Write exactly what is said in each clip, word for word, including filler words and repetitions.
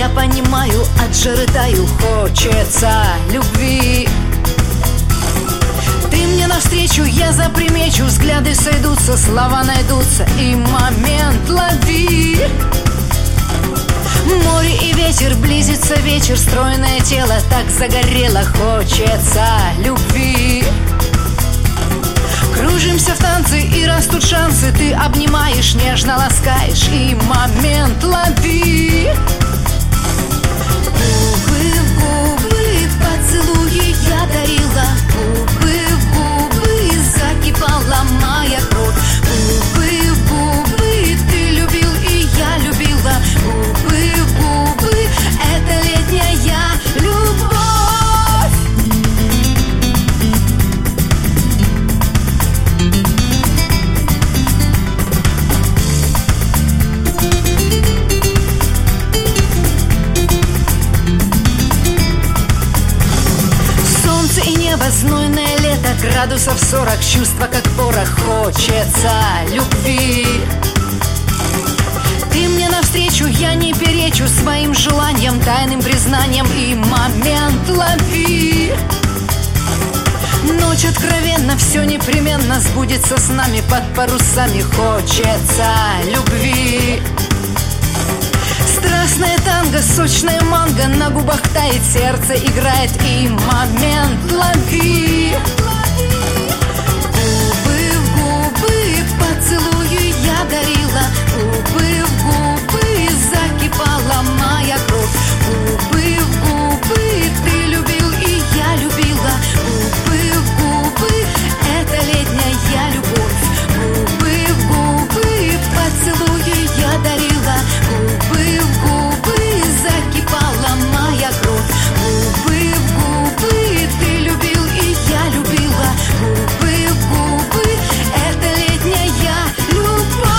я понимаю, от жары таю, хочется любви. Ты мне навстречу, я запримечу, взгляды сойдутся, слова найдутся, и момент лови. Море и ветер, близится вечер, стройное тело так загорело, хочется любви. Кружимся в танце, и растут шансы, ты обнимаешь, нежно ласкаешь, и момент лови. Губы в губы, поцелуи я дарила, губы в губы, закипала моя кровь. Губы в губы, ты любил, и я любила, губы в губы, это летняя любовь. Знойное лето, градусов сорок, чувства как порох, хочется любви. Ты мне навстречу, я не перечу своим желанием, тайным признанием, и момент лови. Ночь откровенно, все непременно сбудется с нами под парусами, хочется любви. Страстная танго, сочная манго, на губах тает, сердце играет, и момент лови. Губы в губы, поцелуи я дарила, губы в губы, закипала моя кровь. Губы в губы, ты любил, и я любила, губы в губы, это летняя любовь. Губы в губы, поцелуи я дарила, губы в губы, закипала моя кровь. Губы в губы, ты любил, и я любила, губы в губы, это летняя любовь.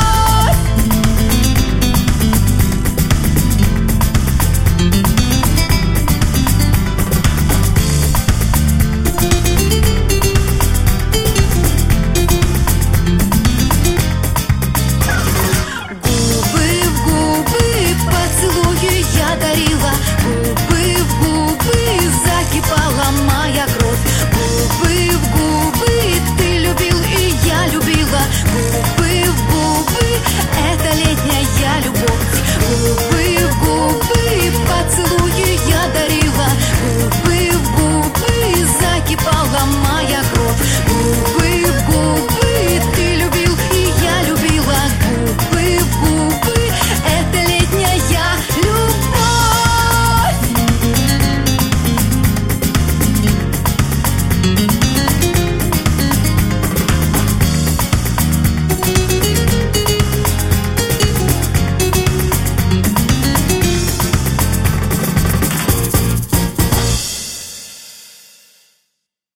Я дарила, губы в губы, закипала моя кровь. Губы в губы, ты любил, и я любила, губы в губы, это летняя любовь.